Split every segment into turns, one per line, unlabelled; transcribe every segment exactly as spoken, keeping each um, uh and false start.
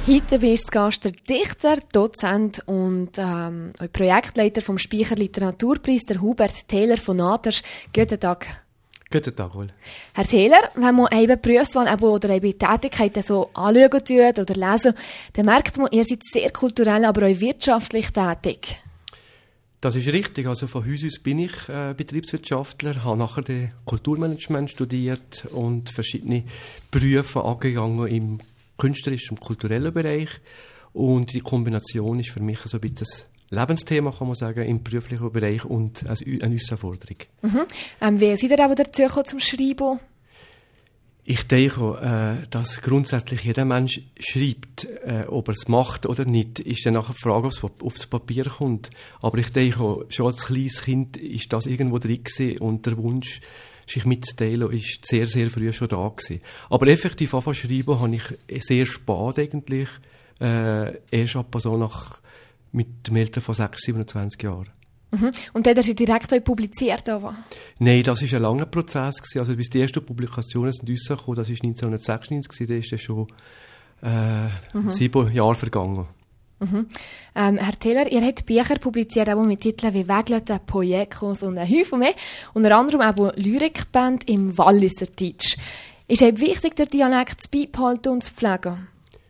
Heute bist du Gast, der Dichter, Dozent und ähm, Projektleiter vom Speicher Literaturpreis, der Hubert Tähler von Nadersch. Guten Tag.
Guten Tag, wohl.
Herr Tähler, wenn man eben Berufswahl oder eben Tätigkeiten so anschauen tut oder lesen, dann merkt man, ihr seid sehr kulturell, aber auch wirtschaftlich tätig.
Das ist richtig. Also von Haus aus bin ich äh, Betriebswirtschaftler, habe nachher den Kulturmanagement studiert und verschiedene Berufe angegangen im künstlerischen und kulturellen Bereich. Und die Kombination ist für mich so ein bisschen ein Lebensthema, kann man sagen, im beruflichen Bereich und eine Herausforderung.
Mhm. Ähm, wie seid ihr aber dazu gekommen zum Schreiben?
Ich denke, äh, dass grundsätzlich jeder Mensch schreibt, äh, ob er es macht oder nicht, ist dann nachher die Frage, ob es aufs Papier kommt. Aber ich denke, schon als kleines Kind ist das irgendwo drin gewesen und der Wunsch, sich mitzuteilen, ist sehr, sehr früh schon da gewesen. Aber effektiv anfangen zu schreiben, habe ich sehr spät eigentlich, äh, erst ab so nach, mit dem Alter von sechs, siebenundzwanzig Jahren.
Mhm. Und dann hast du direkt auch publiziert? Aber?
Nein, das war ein langer Prozess gewesen. Also bis die ersten Publikationen sind rausgekommen, das war neunzehnhundertsechsundneunzig, da ist dann schon äh, mhm. sieben Jahre vergangen.
Mhm. Ähm, Herr Tähler, ihr habt Bücher publiziert, auch mit Titeln wie «Wägelete», «Projekos» und ein Häufchen mehr. Unter anderem auch Lyrikband im Walliserdeutsch. Ist es wichtig, den Dialekt zu beibehalten und zu pflegen?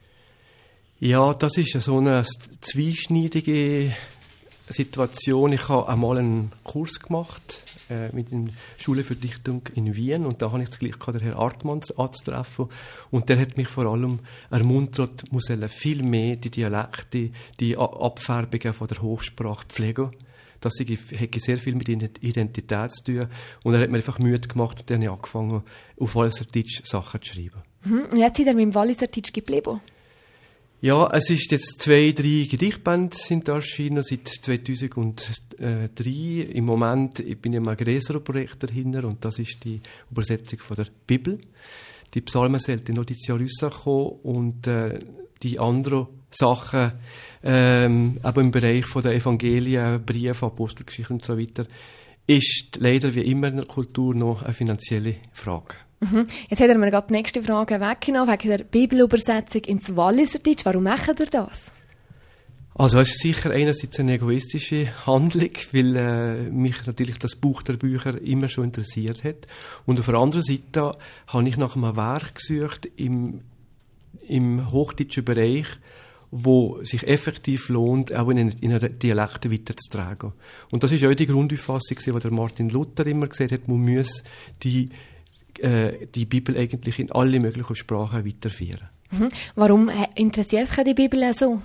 Ja, das ist so eine zweischneidige Situation. Ich habe einmal einen Kurs gemacht äh, mit der Schule für Dichtung in Wien und da habe ich das Glück gehabt, den Herrn Artmanns anzutreffen und der hat mich vor allem ermuntert, muss viel mehr die Dialekte, die Abfärbungen von der Hochsprache pflegen. Das hat sehr viel mit Identität zu tun und er hat mir einfach Mühe gemacht und dann habe ich angefangen, auf Walliserdeutsch Sachen zu schreiben. Mhm.
Und jetzt seid ihr mit dem Walliserdeutsch geblieben?
Ja, es ist jetzt zwei, drei Gedichtbände sind erschienen seit zweitausenddrei. Im Moment bin ich in einem größeren Projekt dahinter und das ist die Übersetzung von der Bibel. Die Psalmen sollten noch dieses Jahr rauskommen und äh, die anderen Sachen, ähm, eben im Bereich von der Evangelien, Briefe, Apostelgeschichten und so weiter, ist leider wie immer in der Kultur noch eine finanzielle Frage.
Mhm. Jetzt hat er mir gerade die nächste Frage weggenommen, wegen der Bibelübersetzung ins Walliserdeutsch. Warum macht ihr das?
Also es ist sicher einerseits eine egoistische Handlung, weil äh, mich natürlich das Buch der Bücher immer schon interessiert hat. Und auf der anderen Seite habe ich nach einem Werk gesucht im, im hochdeutschen Bereich, wo sich effektiv lohnt, auch in, in einer Dialekte weiterzutragen. Und das ist auch die Grundauffassung, die der Martin Luther immer gesagt hat, man muss die die Bibel eigentlich in alle möglichen Sprachen weiterführen.
Mhm. Warum interessiert sich die Bibel so?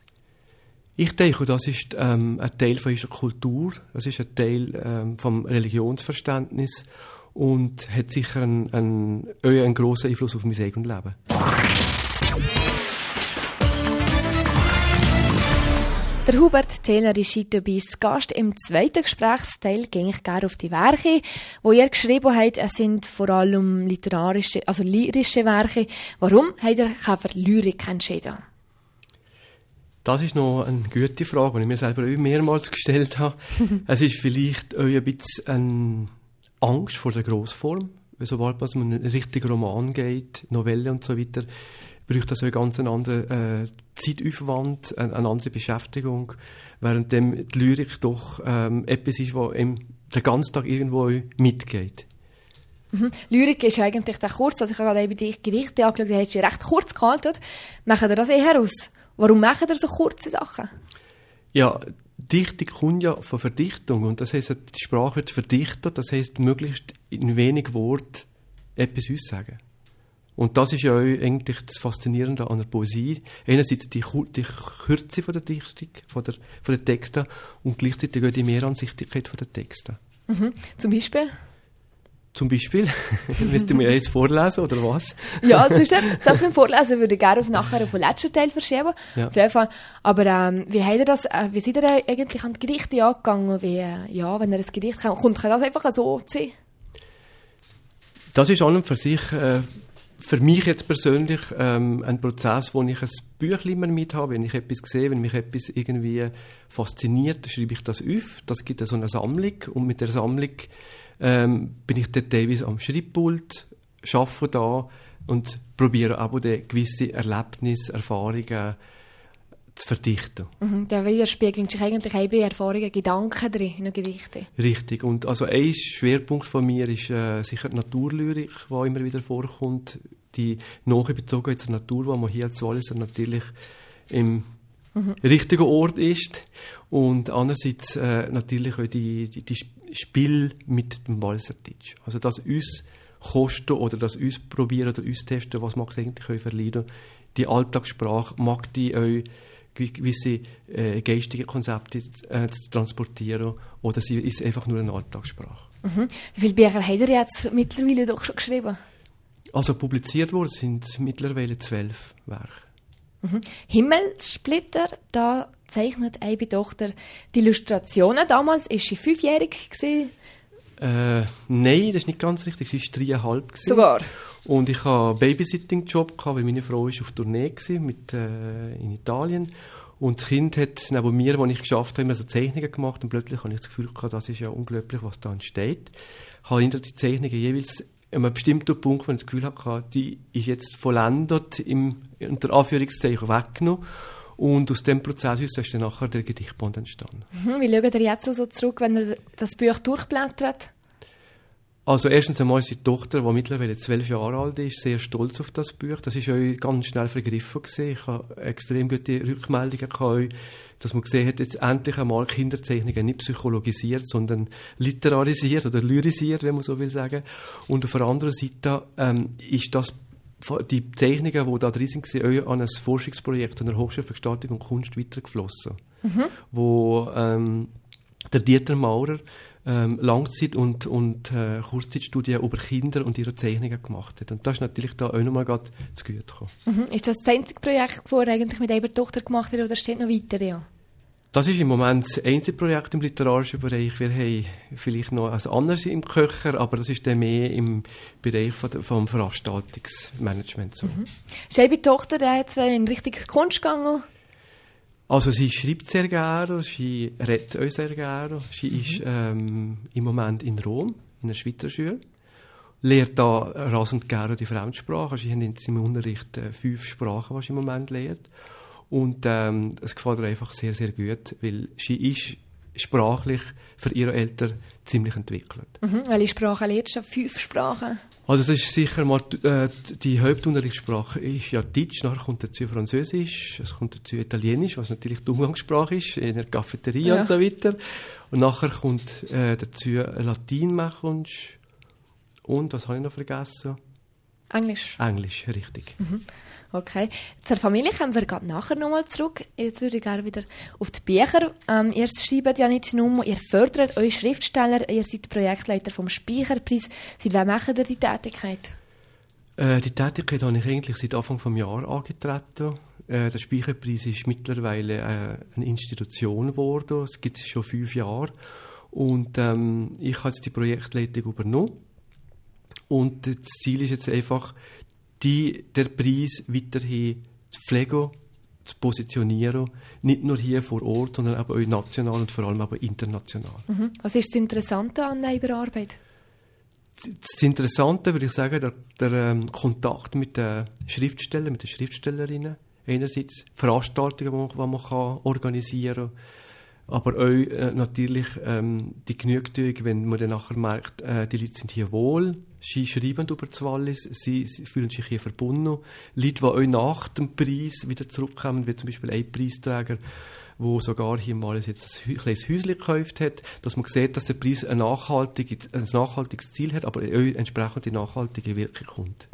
Ich denke, das ist ähm, ein Teil von unserer Kultur, das ist ein Teil ähm, vom Religionsverständnis und hat sicher einen, einen, einen grossen Einfluss auf mein eigenes Leben.
Der Hubert Tähler ist heute bei uns Gast. Im zweiten Gesprächsteil gehe ich gerne auf die Werke, die ihr geschrieben habt. Es sind vor allem literarische, also lyrische Werke. Warum habt ihr euch für Lyrik entschieden?
Das ist noch eine gute Frage, die ich mir selber auch mehrmals gestellt habe. Es ist vielleicht auch ein bisschen eine Angst vor der Grossform. Sobald es um einen richtigen Roman geht, Novelle und so weiter, braucht das einen ganz anderen äh, Zeitaufwand, eine, eine andere Beschäftigung, während dem die Lyrik doch ähm, etwas ist, was den ganzen Tag irgendwo mitgeht.
Mhm. Lyrik ist eigentlich der kurz, also ich habe gerade die Gedichte angeschaut, die hast du recht kurz gehalten. Machen ihr das eher aus? Warum machen ihr so kurze Sachen?
Ja, Dichtung kommt ja von Verdichtung und das heisst, die Sprache wird verdichtet, das heisst, möglichst in wenig Worten etwas aussagen. Und das ist ja eigentlich das Faszinierende an der Poesie. Einerseits die, die Kürze von der Dichtung, von der, von der Texte und gleichzeitig auch die Mehransichtigkeit von der Texte.
Mhm. Zum Beispiel?
Zum Beispiel? Willst du mir jetzt vorlesen, oder was?
Ja, sonst, das beim Vorlesen würde ich gerne auf nachher auf den letzten Teil verschieben. Ja. Auf jeden Fall. Aber ähm, wie, habt ihr das, äh, wie seid ihr eigentlich an die Gedichte angegangen? Wie, äh, ja, wenn ihr ein Gedicht kommt, kann das einfach so sein?
Das ist an und für sich... Äh, Für mich jetzt persönlich ähm, ein Prozess, wo ich ein Büchlein immer mit habe, wenn ich etwas sehe, wenn mich etwas irgendwie fasziniert, schreibe ich das auf. Das gibt so eine Sammlung und mit der Sammlung ähm, bin ich dann teilweise am Schreibpult, arbeite da, und probiere aber gewisse Erlebnisse, Erfahrungen zu verdichten.
Mhm, da widerspiegeln sich eigentlich auch bei Erfahrungen Gedanken drin, in den Gedichten.
Richtig. Und also ein Schwerpunkt von mir ist äh, sicher die Naturlyrik, die immer wieder vorkommt. Die Nähe bezogen zur Natur, wo man hier als Walliser natürlich im mhm. richtigen Ort ist. Und andererseits äh, natürlich auch die, die, die Spiel mit dem Walliserdeutsch. Also das uns kosten oder das uns probieren oder uns testen, was mag es eigentlich verleiden. Die Alltagssprache mag die euch gewisse äh, geistige Konzepte äh, zu transportieren oder sie ist einfach nur eine Alltagssprache.
Mhm. Wie viele Bücher habt ihr jetzt mittlerweile doch schon geschrieben?
Also publiziert worden sind mittlerweile zwölf Werke.
Mhm. Himmelssplitter, da zeichnet eine Tochter die Illustrationen. Damals war sie fünfjährig.
Äh, nein, das ist nicht ganz richtig. Sie war dreieinhalb.
Sogar?
Und ich hatte einen Babysitting-Job, weil meine Frau war auf Tournee mit, äh, in Italien. Und das Kind hat neben mir, als ich geschafft habe, immer so Zeichnungen gemacht. Und plötzlich habe ich das Gefühl gehabt, das ist ja unglaublich, was da entsteht. Ich habe hinter die Zeichnungen jeweils an einem bestimmten Punkt, wo ich das Gefühl hatte, die ist jetzt vollendet, im, unter Anführungszeichen weggenommen. Und aus diesem Prozess ist dann nachher der Gedichtband entstanden.
Mhm, wie schaut ihr jetzt so zurück, wenn ihr das Buch durchblättert?
Also erstens einmal ist die Tochter, die mittlerweile zwölf Jahre alt ist, sehr stolz auf das Buch. Das ist euch ganz schnell vergriffen gewesen. Ich habe extrem gute Rückmeldungen gehabt, dass man gesehen hat, jetzt endlich einmal Kinderzeichnungen nicht psychologisiert, sondern literarisiert oder lyrisiert, wenn man so will sagen. Und auf der anderen Seite ähm, ist das die Zeichnungen, die da drin sind, sind an ein Forschungsprojekt an der Hochschule für Gestaltung und Kunst weitergeflossen, mhm. wo ähm, der Dieter Maurer ähm, Langzeit- und, und äh, Kurzzeitstudien über Kinder und ihre Zeichnungen gemacht hat. Und das ist natürlich da auch nochmal gerade zu gut gekommen.
Mhm. Ist das das einzige Projekt, das er eigentlich mit einer Tochter gemacht hat, oder steht noch weiter? Ja?
Das ist im Moment das einzige Projekt im literarischen Bereich. Wir haben vielleicht noch ein anderes im Köcher, aber das ist dann mehr im Bereich von, vom Veranstaltungsmanagement. So. Mhm.
Ist eure Tochter jetzt in Richtung Kunst gegangen?
Also sie schreibt sehr gerne, sie redet auch sehr gerne. Sie mhm. ist ähm, im Moment in Rom, in der Schweizer Schule. Lehrt da rasend gerne die Fremdsprache. Sie haben im Unterricht äh, fünf Sprachen, die sie im Moment lehrt. Und ähm, es gefällt ihr einfach sehr, sehr gut, weil sie ist sprachlich für ihre Eltern ziemlich entwickelt.
Mhm. Welche Sprachen lernst du? Fünf Sprachen?
Also das ist sicher mal äh, die Hauptunterrichtssprache ist ja Deutsch, nachher kommt dazu Französisch, es kommt dazu Italienisch, was natürlich die Umgangssprache ist, in der Cafeteria ja. und so weiter. Und nachher kommt äh, dazu Latein und, was habe ich noch vergessen?
Englisch.
Englisch, richtig.
Mhm. Okay. Zur Familie kommen wir gerade nachher nochmal zurück. Jetzt würde ich gerne wieder auf die Bücher. Ähm, ihr schreibt ja nicht nur, ihr fördert eure Schriftsteller, ihr seid Projektleiter vom Speicherpreis. Seit wann macht ihr die Tätigkeit?
Äh, die Tätigkeit habe ich eigentlich seit Anfang des Jahres angetreten. Äh, der Speicherpreis ist mittlerweile äh, eine Institution geworden. Es gibt es schon fünf Jahre. Und ähm, ich habe jetzt die Projektleitung übernommen. Und das Ziel ist jetzt einfach, die, der Preis weiterhin zu pflegen, zu positionieren. Nicht nur hier vor Ort, sondern auch national und vor allem auch international.
Mhm. Was ist das Interessante an eurer Arbeit?
Das Interessante, würde ich sagen, der, der ähm, Kontakt mit den Schriftstellern, mit den Schriftstellerinnen. Einerseits Veranstaltungen, die man, die man kann organisieren kann, aber auch äh, natürlich ähm, die Genugtuung, wenn man dann nachher merkt, äh, die Leute sind hier wohl, sie schreiben über das Wallis, sie, sie fühlen sich hier verbunden. Leute, die auch nach dem Preis wieder zurückkommen, wie zum Beispiel ein Preisträger, der sogar hier mal jetzt ein kleines Häuschen gekauft hat, dass man sieht, dass der Preis ein nachhaltiges, ein nachhaltiges Ziel hat, aber auch entsprechend die nachhaltige Wirkung kommt.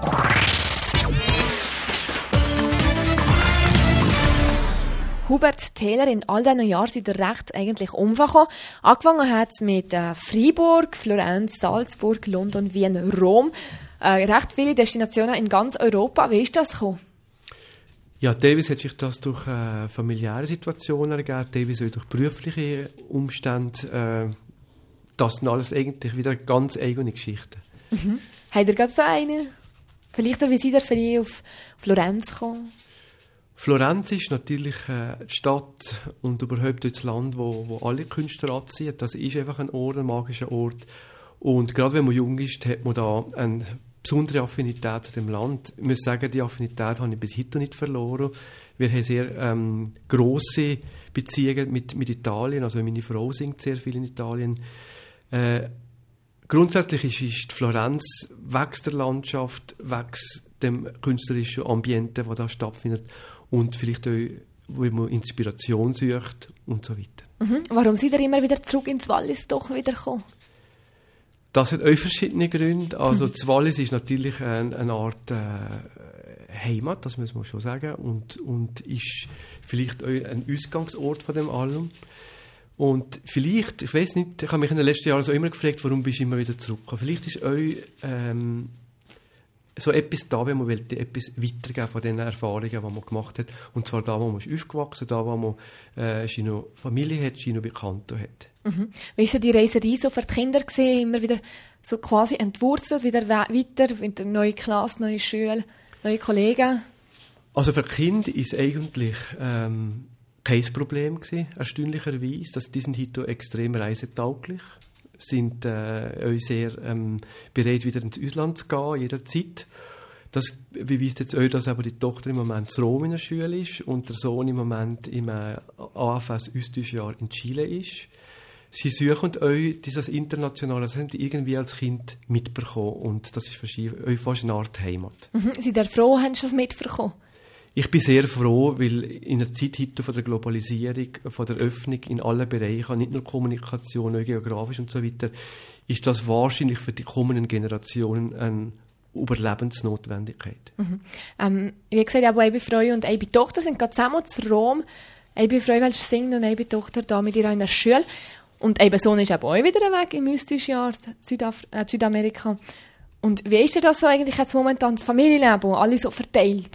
Hubert Taylor, in all diesen Jahren seid ihr recht eigentlich umgekommen. Angefangen hat es mit äh, Freiburg, Florenz, Salzburg, London, Wien, Rom. Äh, recht viele Destinationen in ganz Europa. Wie ist das gekommen?
Ja, teilweise hat sich das durch äh, familiäre Situationen ergeben, teilweise auch durch berufliche Umstände. Äh, das sind alles eigentlich wieder ganz eigene Geschichten.
Mhm. Habt ihr gerade so eine? Vielleicht, wie seid ihr für die auf Florenz gekommen?
Florenz ist natürlich äh, die Stadt und überhaupt das Land, wo, wo alle Künstler anziehen. Das ist einfach ein Ort, ein magischer Ort. Und gerade wenn man jung ist, hat man da einen besondere Affinität zu dem Land. Ich muss sagen, die Affinität habe ich bis heute nicht verloren. Wir haben sehr ähm, grosse Beziehungen mit, mit Italien. Also meine Frau singt sehr viel in Italien. Äh, grundsätzlich ist, ist die Florenz wächst der Landschaft, wächst dem künstlerischen Ambiente, das da stattfindet, und vielleicht auch, wo man Inspiration sucht und so weiter.
Mhm. Warum seid ihr immer wieder zurück ins Wallis doch wieder gekommen?
Das hat auch verschiedene Gründe. Also das Wallis ist natürlich eine, eine Art äh, Heimat, das muss man schon sagen, und, und ist vielleicht auch ein Ausgangsort von dem allem. Und vielleicht, ich weiß nicht, ich habe mich in den letzten Jahren so immer gefragt, warum bist du immer wieder zurückgekommen. Vielleicht ist euch ähm, so etwas da, wenn man will, etwas weitergeben von den Erfahrungen, die man gemacht hat. Und zwar da, wo man ist aufgewachsen, da, wo man äh, eine Familie hat, eine Bekannte hat.
Mhm. Wie war die Reiserei so für die Kinder gewesen? Immer wieder so quasi entwurzelt, wieder weiter, wieder neue Klasse, neue Schule, neue Kollegen?
Also für die Kinder ist eigentlich ähm, kein Problem gewesen, erstaunlicherweise. Dass die sind heute extrem reisetauglich, sind äh, auch sehr ähm, bereit, wieder ins Ausland zu gehen, jederzeit. Das beweist jetzt auch, dass aber die Tochter im Moment in Rom in der Schule ist und der Sohn im Moment im äh, A F S-Austauschjahr in Chile ist. Sie suchen euch dieses Internationale, das haben die irgendwie als Kind mitbekommen, und das ist für sie euch fast eine Art Heimat.
Mhm. Seid ihr froh, haben Sie das mitbekommen?
Ich bin sehr froh, weil in der Zeit heute von der Globalisierung, von der Öffnung in allen Bereichen, nicht nur Kommunikation, auch geografisch und so weiter, ist das wahrscheinlich für die kommenden Generationen eine Überlebensnotwendigkeit.
Mhm. Ähm, wie gesagt, aber eine Frau und eine Tochter sind gerade zusammen zu Rom. Eine Frau will singen und eine Tochter da mit ihr in der Schule. Und ein Sohn ist auch wieder weg im Austauschjahr Südaf- äh, Südamerika. Und wie ist denn das so eigentlich jetzt momentan das Familienleben, alle so verteilt?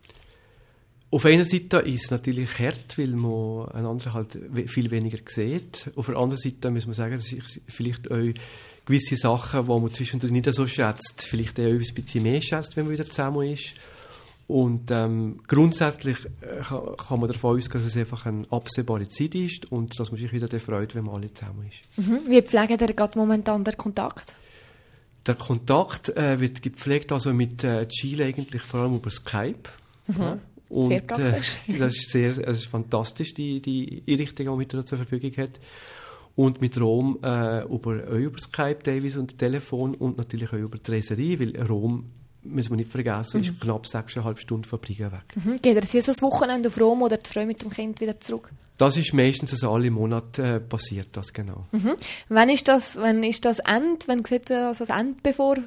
Auf einer Seite ist es natürlich hart, weil man einander halt viel weniger sieht. Auf der anderen Seite muss man sagen, dass ich vielleicht auch gewisse Sachen, die man zwischendurch nicht so schätzt, vielleicht auch ein bisschen mehr schätzt, wenn man wieder zusammen ist. Und ähm, grundsätzlich kann, kann man davon ausgehen, dass es einfach eine absehbare Zeit ist und dass man sich wieder freut, wenn man alle zusammen ist.
Mhm. Wie pflegt ihr gerade momentan den Kontakt?
Der Kontakt äh, wird gepflegt also mit äh, Chile eigentlich vor allem über Skype.
Mhm.
Ja. Und,
sehr praktisch.
Äh, das ist sehr, das ist fantastisch, die, die Einrichtung, die man da zur Verfügung hat. Und mit Rom äh, über, auch über Skype teilweise und Telefon und natürlich auch über die Reiserei, weil Rom, müssen wir nicht vergessen, mhm. ist knapp sechseinhalb Stunden von Briga weg.
Mhm. Geht ihr jetzt das Wochenende auf Rom oder die Frau mit dem Kind wieder zurück?
Das ist meistens also alle Monate äh, passiert, das genau.
Mhm. Wann ist das, wann ist das Ende? Wann sieht das das Ende bevor?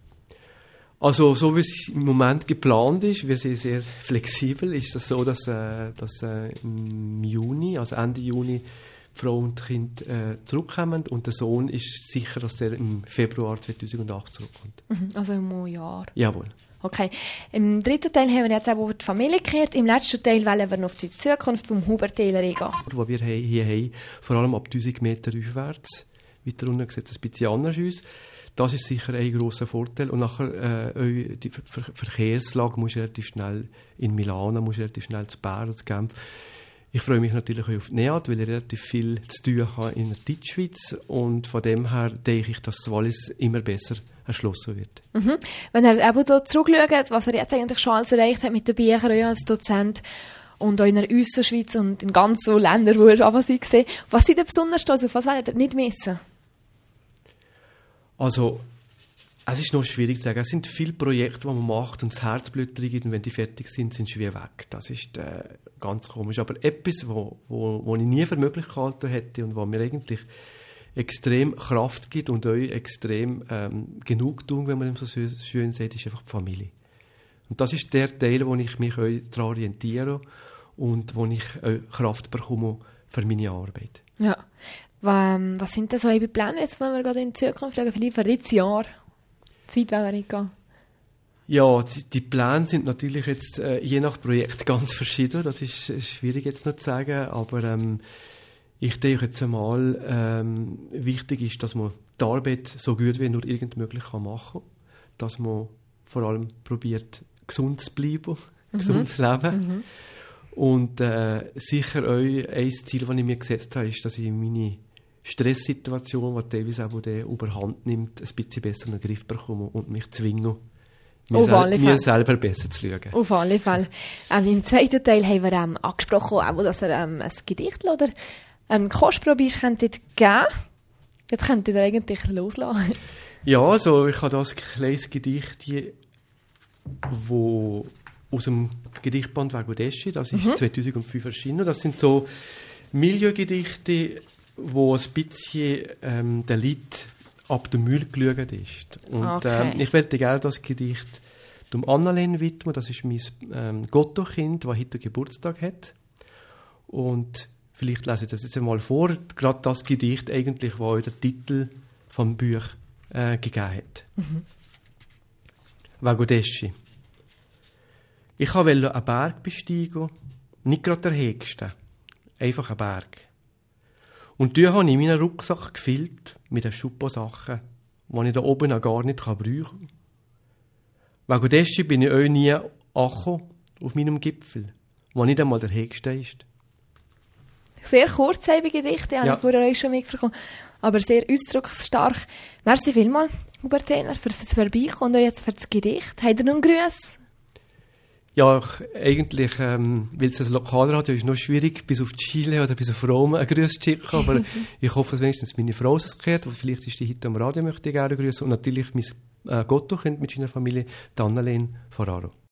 Also so wie es im Moment geplant ist, wir sind sehr flexibel, ist das so, dass, äh, dass äh, im Juni, also Ende Juni, die Frau und das Kind äh, zurückkommen, und der Sohn ist sicher, dass der im Februar zweitausendacht zurückkommt.
Mhm, also im Jahr.
Jawohl.
Okay. Im dritten Teil haben wir jetzt auch über die Familie gekehrt. Im letzten Teil wollen wir noch auf die Zukunft vom Hubert-Taylor eingehen.
Was wir hier haben, vor allem ab tausend Meter aufwärts, weiter unten sieht es ein bisschen anders aus. Das ist sicher ein grosser Vorteil. Und nachher äh, die Ver- Ver- Verkehrslage muss relativ schnell in Milano, muss relativ schnell zu Bern, zu Genf. Ich freue mich natürlich auch auf die NEAT, weil ich relativ viel zu tun habe in der Deutschschweiz. Und von dem her denke ich, dass das Wallis immer besser erschlossen wird.
Mhm. Wenn ihr eben hier zurückschaut, was er jetzt eigentlich schon alles erreicht hat mit den Büchern, auch als Dozent und auch in der Ausserschweiz und in ganz so Ländern, wo er aber sie gesehen, was sind ihr besonders stolz auf? Was wollt ihr nicht missen?
Also, es ist noch schwierig zu sagen. Es sind viele Projekte, die man macht und das Herzblut reingibt, und wenn die fertig sind, sind sie wie weg. Das ist äh, ganz komisch. Aber etwas, wo, wo, wo ich nie für möglich gehalten hätte und was mir eigentlich extrem Kraft gibt und euch extrem ähm, Genugtuung, wenn man so schön sagt, ist einfach die Familie. Und das ist der Teil, wo ich mich euch daran orientiere und wo ich euch Kraft bekomme für meine Arbeit.
Ja. Was sind denn so eure Pläne jetzt, wenn wir gerade in die Zukunft schauen, vielleicht für dieses Jahr? Zeit wollen wir nicht gehen.
Ja, die, die Pläne sind natürlich jetzt äh, je nach Projekt ganz verschieden. Das ist, ist schwierig jetzt noch zu sagen, aber ähm, ich denke jetzt einmal, ähm, wichtig ist, dass man die Arbeit so gut wie nur irgend möglich kann machen kann. Dass man vor allem probiert, gesund zu bleiben, mhm. gesund zu leben. Mhm. Und äh, sicher auch ein Ziel, das ich mir gesetzt habe, ist, dass ich meine Stresssituation, die teilweise auch der überhand nimmt, ein bisschen besser in den Griff bekomme und mich zwinge, mir, sel- mir selber besser zu schauen.
Auf alle Fälle. Ähm, Im zweiten Teil haben wir ähm, angesprochen, auch, dass er ähm, ein Gedicht oder eine Kostprobe ist, könntet geben. Jetzt könntet ihr eigentlich loslassen.
Ja, also ich habe das kleines Gedicht, wo aus dem Gedichtband Vagodeschi, das ist mhm. zweitausendfünf erschienen. Das sind so Milieugedichte, wo ein bisschen ähm, der Lied ab der Mühle geschaut ist. Und okay. ähm, ich möchte gerne das Gedicht dem Annalena widmen. Das ist mein ähm, Gotto-Kind, das heute Geburtstag hat. Und vielleicht lese ich das jetzt einmal vor. Gerade das Gedicht eigentlich, was euch den Titel vom Buch äh, gegeben hat. Mhm. Vagodeschi. Ich wollte einen Berg besteigen, nicht gerade der höchste, einfach einen Berg. Und dann habe ich meinen Rucksack gefüllt mit den Schuppo-Sachen, die ich da oben noch gar nicht brauchen kann. Vagodeschi bin ich auch nie angekommen auf meinem Gipfel, wo nicht einmal der höchste ist.
Sehr kurzlebige Gedichte, habe ja. ich vorher euch schon mitbekommen, aber sehr ausdrucksstark. Merci vielmals, Hubert Thälner, für das Vorbeikommen und jetzt für das Gedicht. Habt ihr noch einen Gruß?
Ja, ich, eigentlich, ähm, weil es ein Lokalradio ist, noch schwierig, bis auf Chile oder bis auf Rom einen Gruß zu schicken, aber ich hoffe, dass wenigstens meine Frau es gehört, aber vielleicht ist die heute am Radio, möchte ich gerne grüßen, und natürlich mein äh, Gotto-Kind mit seiner Familie, die Annalena Ferraro.